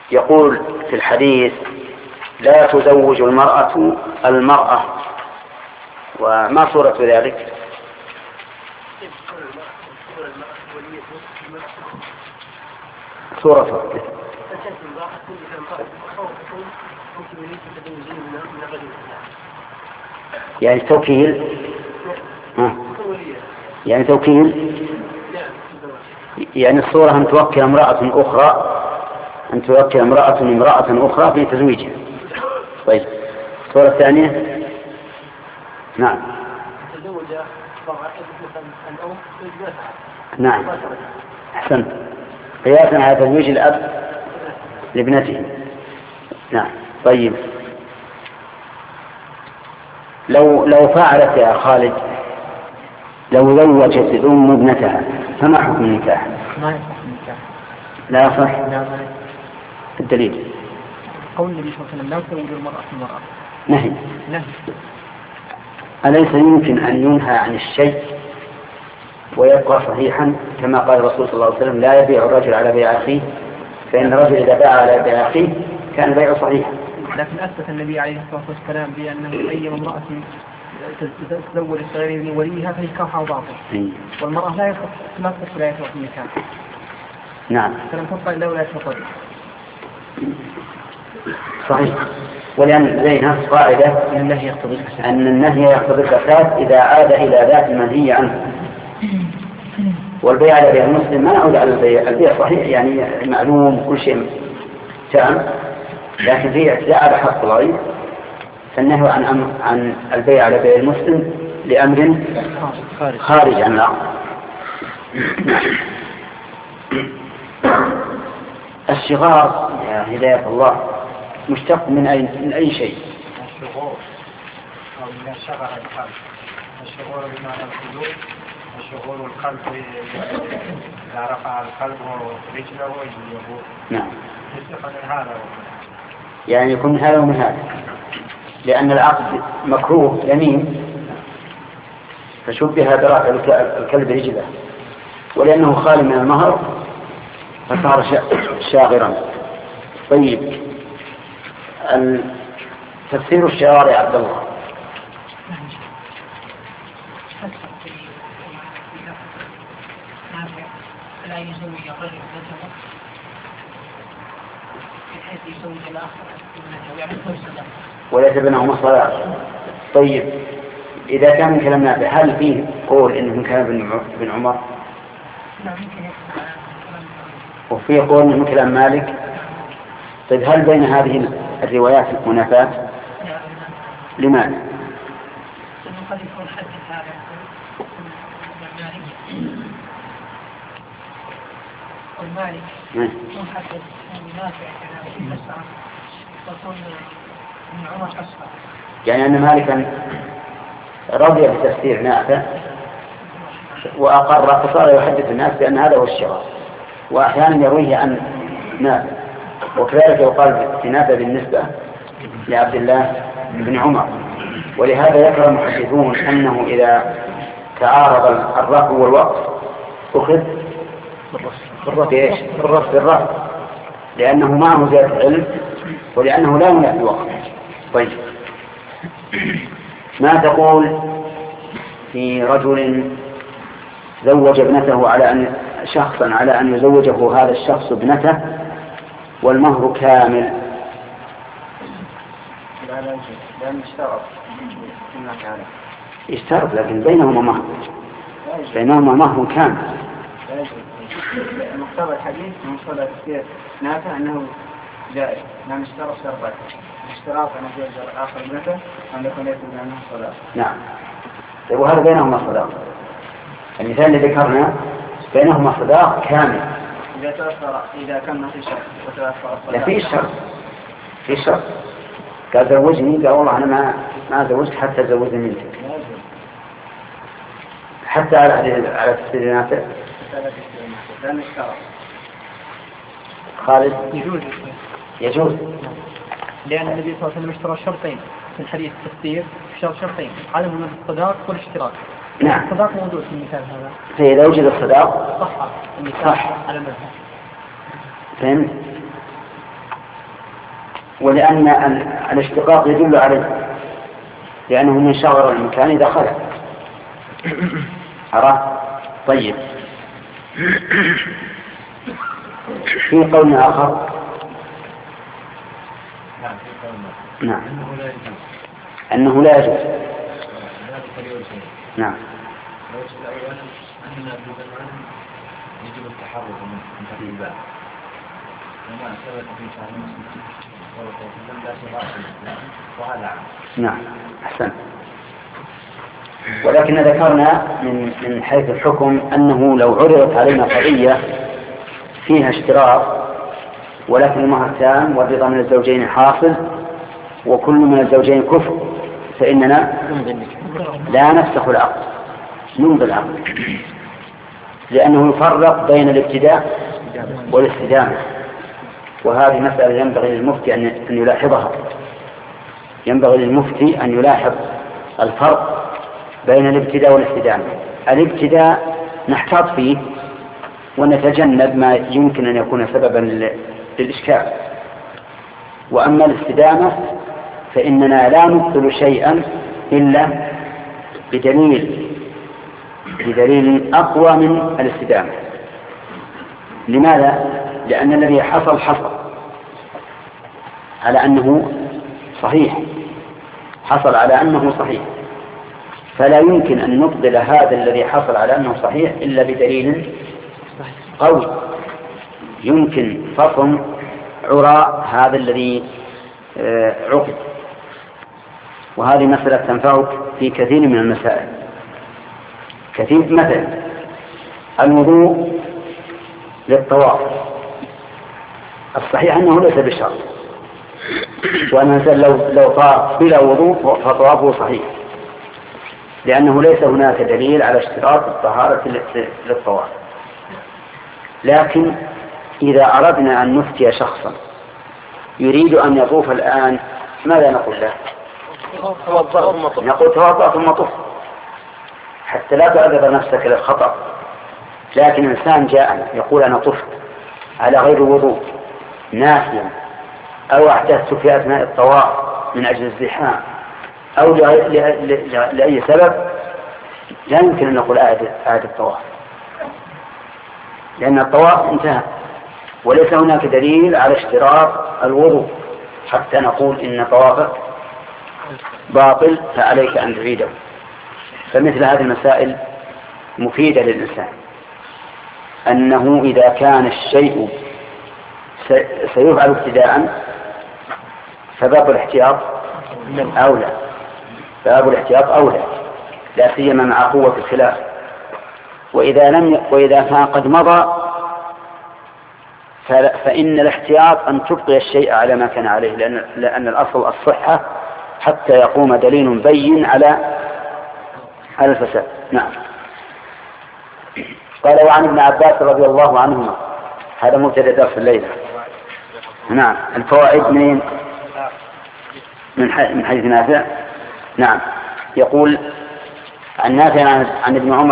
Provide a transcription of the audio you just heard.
يقول في الحديث: لا تزوج المرأة، وما صورة ذلك؟ صورة يعني توكيل، يعني الصورة أن توكل امرأة أخرى في تزويجها. طيب الصورة الثانية. نعم. نعم أحسنت، قياسا على تزويج الأب لابنته. نعم. طيب لو فعلت يا خالد، لو زوجت الأم ابنتها فما حكم النكاح؟ ما يصح النكاح. لا يصح. الدليل قول النبي صلى الله عليه وسلم: لا تزوج المرأة. نهي. أليس يمكن أن ينهى عن الشيء ويبقى صحيحا كما قال الرسول صلى الله عليه وسلم: لا يبيع الرجل على بيع أخيه، فإن الرجل إذا باع على بيع أخيه كان بيع صحيحا. لكن أثبت النبي عليه الصلاة والسلام بأنه أي امرأة تتزوج غير وليها فنكاحها باطل، والمرأة لا تصح لا يصح النكاح. نعم. فلم تبقى إلا ولا تفضل. صحيح. ولأن زينها قاعدة أن النهي يقتضي الفساد إذا عاد إلى ذات المنهي عنه. والبيع على بيع المسلم ما يعود على البيع صحيح، يعني معلوم كل شيء تام، لكن فيه اعتداء على حق الغير، فالنهي عن البيع على بيع المسلم لأمر خارج عن العقد. الشغار يا هداية الله مشتق من أي شيء؟ الشغور أو من شغر القلب. الشغور بمعنى الخلود، الشغور القلب إذا رفع القلب رجله ويجيبه. نعم. مشتق من هذا، يعني يكون من هذا ومن هذا، لأن العقد مكروه يمين فشبه برفع الكلب رجله، ولأنه خالي من المهر فصار شاغرا. طيب تفسير الشغار يا عبد الله. لا يزوج الرجل ابنته بحيث يزوج الآخر ابنته يعني صداق وليس بينهما صلاة. طيب إذا كان من كلام نافع هل فيه قول إنه من كلام ابن عمر؟ وفيه قول من كلام مالك. طيب هل بين هذه الروايات منافاة؟ لماذا؟ قد يكون حدث هذا والمالك يكون حدث نافع في مسألة ويكون ابن عمر أصغر، يعني أن مالكا رضي بتفسير نافع وأقر، فصار يحدث الناس بأن هذا هو الشغار، وأحيانا يرويه عن نافع، وكذلك يقال في نافع بالنسبة لعبد الله بن عمر. ولهذا يكره المحدثون أنه إذا تعارض الرفع والوقف أخذ بالرفع، لأنه معه زيادة علم ولأنه لا ينافي الوقف. طيب ما تقول في رجل زوج ابنته شخصا على أن يزوجه هذا الشخص ابنته والمهر كامل؟ لأن اشترط لكن بينهما مهر كامل. مقتضى الحديث من صلى تفسير نافع أنه جائز، لأن اشترط شرطين: اشتراط أن يزوج الآخر ابنته أن يكون يثبت أنه صلاة. نعم. وهذا بينهما صداق. المثال اللي ذكرنا بينهما صداق كامل. إذا كان ما في شرط وتأثر الصلاة. لا في شرط. قال زوجني، قال والله أنا ما زوجت حتى زوجني منك، حتى على تفسير نافع. خالد يجوز لأن النبي صلى الله عليه وسلم اشترى شرطين في الحديث التفسير، شرطين: عدم الصداق والاشتراك. نعم. الصداق موجود في المثال هذا، فإذا وجد الصداق صح النكاح على المذهب. فهمت؟ ولأن الاشتقاق يدل عليه، لأنه من شغر المكان إذا خلق. عرفت؟ طيب. في قول آخر نعم أنه لا يجوز. نعم. يجب التحرر من فتح الباب وما ثبت في صحيح مسلم لا شراء في الإسلام وهذا عام. نعم أحسن. ولكن ذكرنا من حيث الحكم أنه لو عرضت علينا قضية فيها اشتراط ولكن المهر تام والرضا من الزوجين حاصل وكل من الزوجين كفر فإننا لا نفسخ العقد، نمضي العقد، لأنه يفرق بين الابتداء والاستدامة. وهذه مسألة ينبغي للمفتي أن يلاحظها. ينبغي للمفتي أن يلاحظ الفرق بين الابتداء والاستدامة. الابتداء نحتاط فيه ونتجنب ما يمكن أن يكون سببا للإشكال، وأما الاستدامة فإننا لا نبطل شيئا إلا بدليل أقوى من الاستدامة. لماذا؟ لأن الذي حصل على أنه صحيح، حصل على أنه صحيح، فلا يمكن أن نبطل هذا الذي حصل على أنه صحيح إلا بدليل قوي يمكن فطن عراء هذا الذي عقد. وهذه مسألة تنفعك في كثير من المسائل. كثير مثلا الوضوء للطواف، الصحيح أنه ليس بشرط، وأن الإنسان لو طاف بلا وضوء فطوافه صحيح، لأنه ليس هناك دليل على اشتراط الطهارة للطواف. لكن إذا أردنا أن نفتي شخصا يريد أن يطوف الآن ماذا نقول له؟ نقول توضأ ثم طف حتى لا تعرض نفسك للخطأ. لكن إنسان جاء يقول أنا طفت على غير وضوء ناسيا أو أحدثت في أثناء الطواف من أجل الزحام أو لأي سبب، لا يمكن أن نقول أعد الطواف، لأن الطواف انتهى وليس هناك دليل على اشتراط الوضوء حتى نقول إن طوافك باطل فعليك أن تعيده. فمثل هذه المسائل مفيدة للإنسان، أنه إذا كان الشيء سيفعل ابتداء فباب الاحتياط أولى، لا سيما مع قوة الخلاف. وإذا كان قد مضى فإن الاحتياط أن تبقي الشيء على ما كان عليه، لأن الأصل الصحة حتى يقوم دليل بين على الفساد. نعم. قال وعن ابن عباس رضي الله عنهما، هذا مبتدأ درس الليلة. نعم. الفوائد من حيث نافع. نعم. يقول عن نافع عن ابن عمر